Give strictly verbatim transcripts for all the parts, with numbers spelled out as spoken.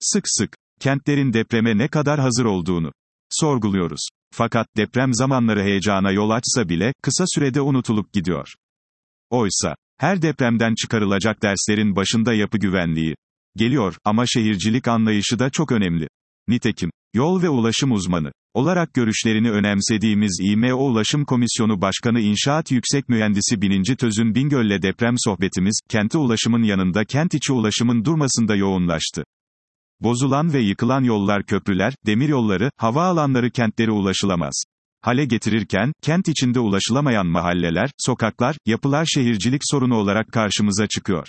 Sık sık, kentlerin depreme ne kadar hazır olduğunu sorguluyoruz. Fakat deprem zamanları heyecana yol açsa bile, kısa sürede unutulup gidiyor. Oysa, her depremden çıkarılacak derslerin başında yapı güvenliği geliyor ama şehircilik anlayışı da çok önemli. Nitekim, yol ve ulaşım uzmanı olarak görüşlerini önemsediğimiz İ M O Ulaşım Komisyonu Başkanı İnşaat Yüksek Mühendisi Bininci Tözün Bingöl'le deprem sohbetimiz, kente ulaşımın yanında kent içi ulaşımın durmasında yoğunlaştı. Bozulan ve yıkılan yollar, köprüler, demiryolları, havaalanları kentlere ulaşılamaz hale getirirken, kent içinde ulaşılamayan mahalleler, sokaklar, yapılar şehircilik sorunu olarak karşımıza çıkıyor.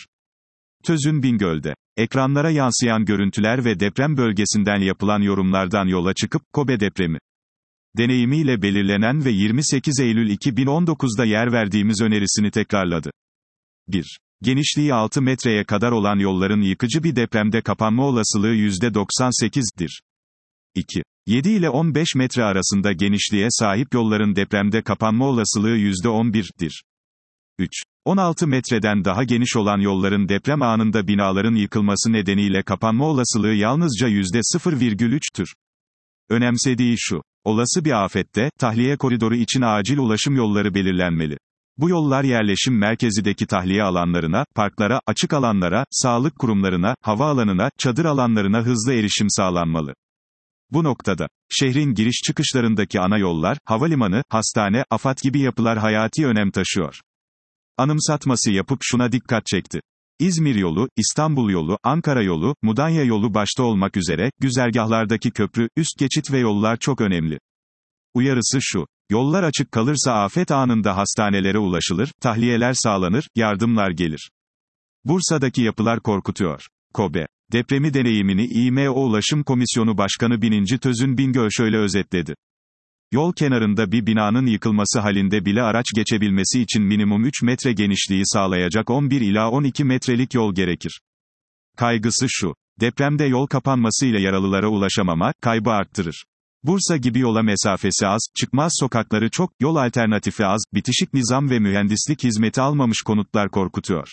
Tözün Bingöl'de ekranlara yansıyan görüntüler ve deprem bölgesinden yapılan yorumlardan yola çıkıp, Kobe depremi deneyimiyle belirlenen ve yirmi sekiz Eylül iki bin on dokuzda yer verdiğimiz önerisini tekrarladı. bir. Genişliği altı metreye kadar olan yolların yıkıcı bir depremde kapanma olasılığı yüzde doksan sekiz'dir. iki. yedi ile on beş metre arasında genişliğe sahip yolların depremde kapanma olasılığı yüzde on bir'dir. üç. on altı metreden daha geniş olan yolların deprem anında binaların yıkılması nedeniyle kapanma olasılığı yalnızca yüzde sıfır virgül üç'tür. Önemsediği şu: olası bir afette, tahliye koridoru için acil ulaşım yolları belirlenmeli. Bu yollar yerleşim merkezindeki tahliye alanlarına, parklara, açık alanlara, sağlık kurumlarına, havaalanına, çadır alanlarına hızlı erişim sağlanmalı. Bu noktada, şehrin giriş çıkışlarındaki ana yollar, havalimanı, hastane, AFAD gibi yapılar hayati önem taşıyor. Anımsatması yapıp şuna dikkat çekti. İzmir yolu, İstanbul yolu, Ankara yolu, Mudanya yolu başta olmak üzere, güzergahlardaki köprü, üst geçit ve yollar çok önemli. Uyarısı şu: yollar açık kalırsa afet anında hastanelere ulaşılır, tahliyeler sağlanır, yardımlar gelir. Bursa'daki yapılar korkutuyor. Kobe depremi deneyimini İ M O Ulaşım Komisyonu Başkanı Bininci Tözün Bingöl şöyle özetledi. Yol kenarında bir binanın yıkılması halinde bile araç geçebilmesi için minimum üç metre genişliği sağlayacak on bir ila on iki metrelik yol gerekir. Kaygısı şu: depremde yol kapanmasıyla yaralılara ulaşamama, kaybı arttırır. Bursa gibi yola mesafesi az, çıkmaz sokakları çok, yol alternatifi az, bitişik nizam ve mühendislik hizmeti almamış konutlar korkutuyor.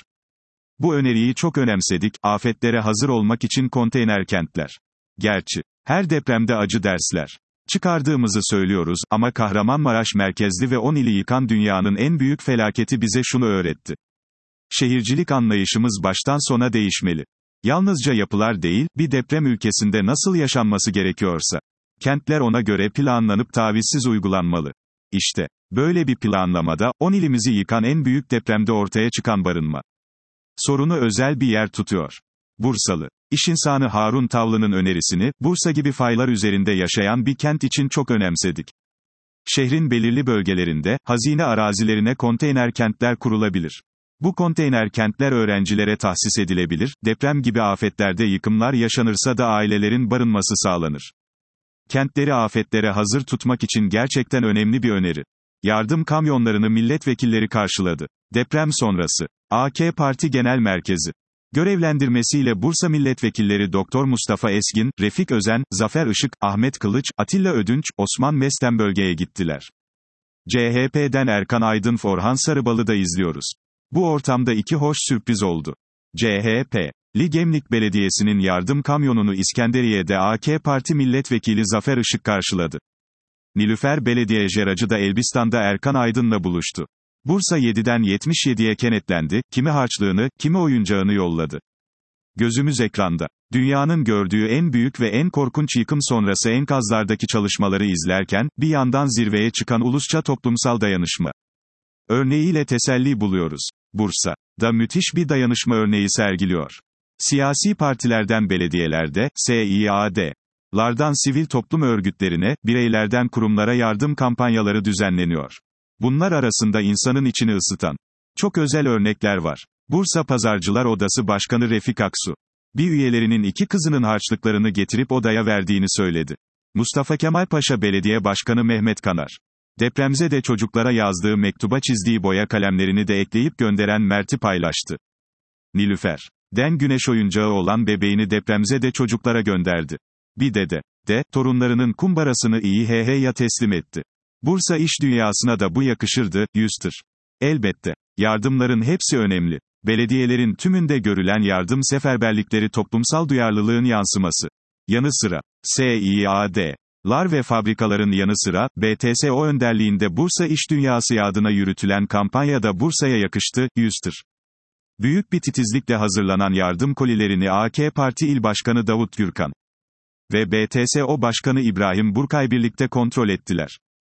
Bu öneriyi çok önemsedik, afetlere hazır olmak için konteyner kentler. Gerçi, her depremde acı dersler çıkardığımızı söylüyoruz ama Kahramanmaraş merkezli ve on ili yıkan dünyanın en büyük felaketi bize şunu öğretti. Şehircilik anlayışımız baştan sona değişmeli. Yalnızca yapılar değil, bir deprem ülkesinde nasıl yaşanması gerekiyorsa, kentler ona göre planlanıp tavizsiz uygulanmalı. İşte, böyle bir planlamada, on ilimizi yıkan en büyük depremde ortaya çıkan barınma sorunu özel bir yer tutuyor. Bursalı İş insanı Harun Tavlı'nın önerisini, Bursa gibi faylar üzerinde yaşayan bir kent için çok önemsedik. Şehrin belirli bölgelerinde, hazine arazilerine konteyner kentler kurulabilir. Bu konteyner kentler öğrencilere tahsis edilebilir, deprem gibi afetlerde yıkımlar yaşanırsa da ailelerin barınması sağlanır. Kentleri afetlere hazır tutmak için gerçekten önemli bir öneri. Yardım kamyonlarını milletvekilleri karşıladı. Deprem sonrası A K Parti Genel Merkezi görevlendirmesiyle Bursa milletvekilleri Doktor Mustafa Esgin, Refik Özen, Zafer Işık, Ahmet Kılıç, Atilla Ödünç, Osman Mesten bölgeye gittiler. C H P'den Erkan Aydın, Orhan Sarıbal'ı da izliyoruz. Bu ortamda iki hoş sürpriz oldu. C H P Li Gemlik Belediyesi'nin yardım kamyonunu İskenderiye'de A K Parti milletvekili Zafer Işık karşıladı. Nilüfer Belediyeceracı da Elbistan'da Erkan Aydın'la buluştu. Bursa yediden yetmiş yediye kenetlendi, kimi harçlığını, kimi oyuncağını yolladı. Gözümüz ekranda. Dünyanın gördüğü en büyük ve en korkunç yıkım sonrası enkazlardaki çalışmaları izlerken, bir yandan zirveye çıkan ulusça toplumsal dayanışma örneğiyle teselli buluyoruz. Bursa da müthiş bir dayanışma örneği sergiliyor. Siyasi partilerden belediyelerde, S İ A D'lardan sivil toplum örgütlerine, bireylerden kurumlara yardım kampanyaları düzenleniyor. Bunlar arasında insanın içini ısıtan çok özel örnekler var. Bursa Pazarcılar Odası Başkanı Refik Aksu, bir üyelerinin iki kızının harçlıklarını getirip odaya verdiğini söyledi. Mustafa Kemal Paşa Belediye Başkanı Mehmet Kanar, depremzede çocuklara yazdığı mektuba çizdiği boya kalemlerini de ekleyip gönderen Mert'i paylaştı. Nilüfer den güneş oyuncağı olan bebeğini depremzede çocuklara gönderdi. Bir dede de, torunlarının kumbarasını İ H H'ya teslim etti. Bursa iş dünyasına da bu yakışırdı, yüztür. Elbette. Yardımların hepsi önemli. Belediyelerin tümünde görülen yardım seferberlikleri toplumsal duyarlılığın yansıması. yanı sıra, S İ A D'lar ve fabrikaların yanı sıra, B T S O önderliğinde Bursa İş Dünyası adına yürütülen kampanyada Bursa'ya yakıştı, yüz tır. Büyük bir titizlikle hazırlanan yardım kolilerini A K Parti İl Başkanı Davut Gürkan ve B T S O Başkanı İbrahim Burkay birlikte kontrol ettiler.